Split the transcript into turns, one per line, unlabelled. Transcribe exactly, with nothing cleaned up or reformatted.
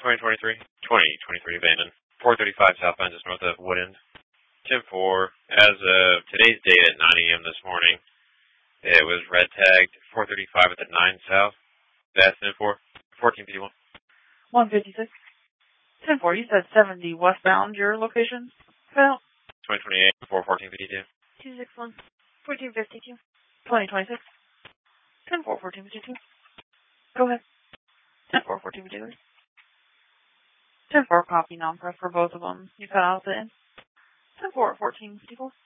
twenty twenty-three, twenty twenty-three abandoned. four thirty-five southbound just north of Wood End. ten four, as of today's date at nine a.m. this morning, it was red tagged four thirty-five at the nine south. That's ten four, fourteen fifty-one.
one fifty-six. ten four, you said seventy westbound, your location? Well,
twenty twenty-eight, four fourteen fifty-two.
two six one, fourteen fifty-two.
twenty twenty-six. ten four, fourteen fifty-two. Go ahead. ten four, fourteen fifty-two. ten four, copy non-press for both of them. You cut out the end. ten four, fourteen fifty-four.